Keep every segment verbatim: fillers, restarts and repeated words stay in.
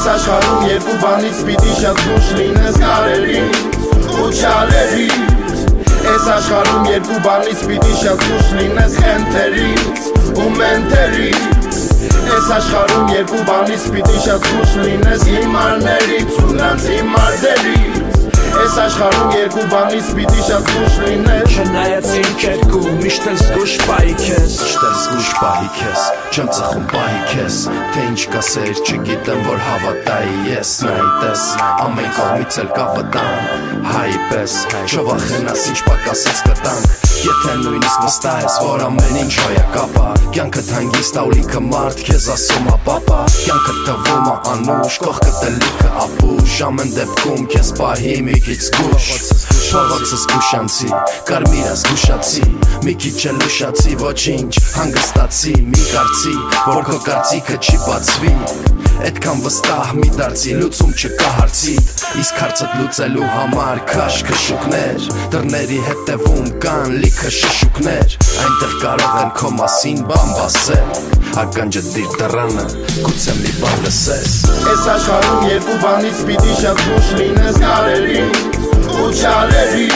Այս աշխարհում երկու բանից պիտի շատ զգուշ լինես կարելից ու չարելից Այս աշխարհում երկու բանից պիտի շատ զգուշ լինես խենթերից ու մենթերից Այս աշխարհում երկու բանից պիտի շատ զգուշ լինես հիմարներից ու նրանց հիմարդերից Այս աշխարհում երկու բանից պիտի շատ զգուշ լինես Չնայած ինչ երկու միշտ էլ զգուշ պահի քեզ Միշտ էլ զգուշ պահի քեզ Չեմ ծխում պահի քեզ Թե ինչ կասեր չգիտեմ որ հավատայի ես Նայտես ամեն կողմից էլ կա վտանգ Հայի պես չվախենաս ինչ պակասից կտանք Եթե նույնիսկ վստահ ես որ ամեն ինչ հոյակապա Կյանքդ հանգիստ ա ու լիքը մարդ քեզ ասում ա պապա Կյանքդ թվում ա անուշ կողքդ էլ լիքը ապուշ Ամեն դեպքում քեզ պահի մի քիչ զգուշ Փողոցը զգուշանցի, կարմիրը զգուշացի Մի քիչ էլ ուշացի, ոչինչ, հանգստացի Մի կարծի, որ քո կարծիքը չի բացվի Էդքան վստահ մի դարձի, լուծում չկա հարցիդ Իսկ հարցդ լուծելու համար քաշ քշուկներ Դռների հետևում կան լիքը շշուկներ Այնտեղ կարող են քո մասին բան բասել Ականջդ դիր դռանը, գուցե մի բան լսես Այս աշխարհում երկու բանից պիտի շատ զգուշ լինես կարելից ու չարելից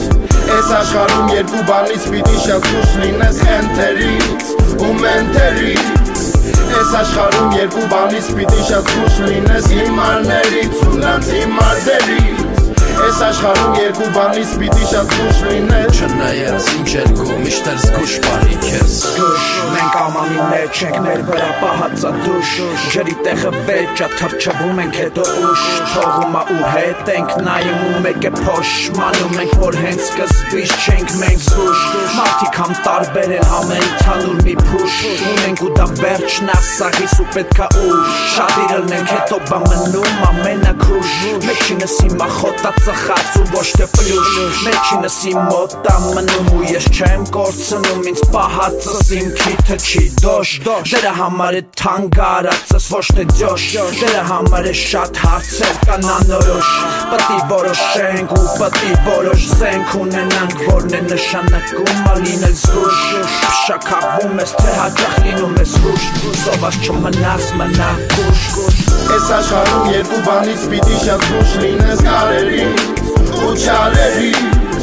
Այս աշխարհում երկու բանից պիտի շատ զգուշ լինես խենթերից ու մենթերից Այս աշխարհում երկու բանից պիտի շատ զգուշ լինես հիմարներից ու նրանց հիմարդերից Այս աշխարհում երկու բանից պիտի շատ զգուշ լինես Չնայած ինչ երկու միշտ էլ զգուշ պահի քեզ Զգուշ, մենք ամանի մեջ ենք մեր վրա պահածա դուշ Ջրի տեղը վեճ ա թրջվում ենք հետո ուշ Թողում ա ու հետ ենք նայում ու մեկ է փոշմանում ենք որ հենց սկզբից չենք մենք զգուշ Մարդիկ համ տարբեր են ամեն թանուր մի փուշ Ունենք ու դա վերջն ա սաղիս ու պետք ա ուշ Շատ իրելնենք հետո բա մնում ամենակրուշ Մեջինս իմա խոտա ծխած ու ոչ թե պլյուշ Մեջինս իմ մոտ ա մնում ու ես չեմ կորցնում ինձ պահածս իմ քիթը չի դոշ Դրա համար է թանկ արածս ոչ թե դյոշ Դրա համար է շատ հարցեր կան անորոշ Պտի որոշենք ու պտի որոշ զենք ունենանք Որն է նշանակում ա լինել զգուշ Փշաքաղվում ես թե հաճախ լինում ես հուշ Սոված չմնաս մնա կուշ Այս աշխարհում երկու բանից պիտի շատ զգուշ լինես կարելից ու չարելից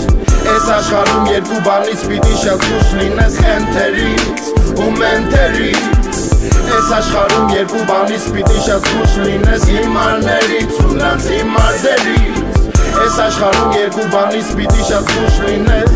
Այս աշխարհում երկու բանից պիտի շատ զգուշ լինես խենթերից ու մենթերից Այս աշխարհում երկու բանից պիտի շատ զգուշ լինես հիմարներից ու նրանց հիմարդերից Այս աշխարհում երկու բանից պիտի շատ զգուշ լինես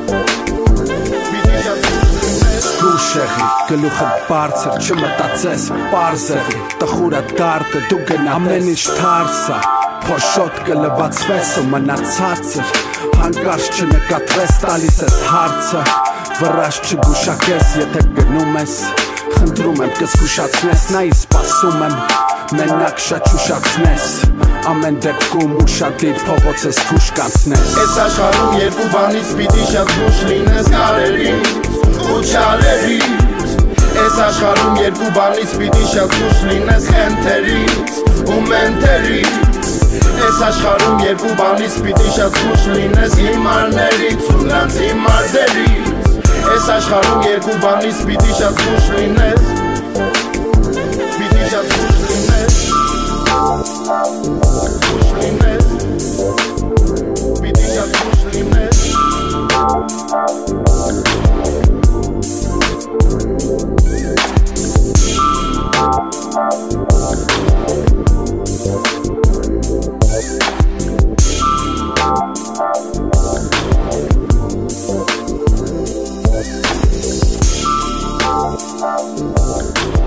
Պիտի շատ զգուշ լինես Զգուշ եղի, գլուխդ բարձր, չմտածես, պարզ եղի Տխուր ա դարտը, դու գնա ամեն ինչ թարս ա Փոշոտ կլվացվես ու մնացածր Հանկարծ չնկատվես, տալիս ես հարցը Վրաշ չգուշակես, եթե գնում ես Խնդրում եմ կզգուշացնես, նայի սպասում եմ Մենակ շատ չուշացնես Ամեն դեպքում ուշադիր փողոցը զգուշ կանցնես Այս աշխարհում երկու բանից պիտի շատ զգուշ լինես կարելից ու չարելից Այս աշխարհում երկու բանից պիտի շատ զգուշ լինես խենթերից ու մենթերից Այս աշխարհում երկու բանից պիտի շատ զգուշ լինես հիմարներից ու նրանց հիմարդերից Այս աշխարհում երկու բանից պիտի շատ զգուշ լինես Պիտի շատ զգուշ լինես Զգուշ լինես Պիտի շատ զգուշ լինես We'll be right back.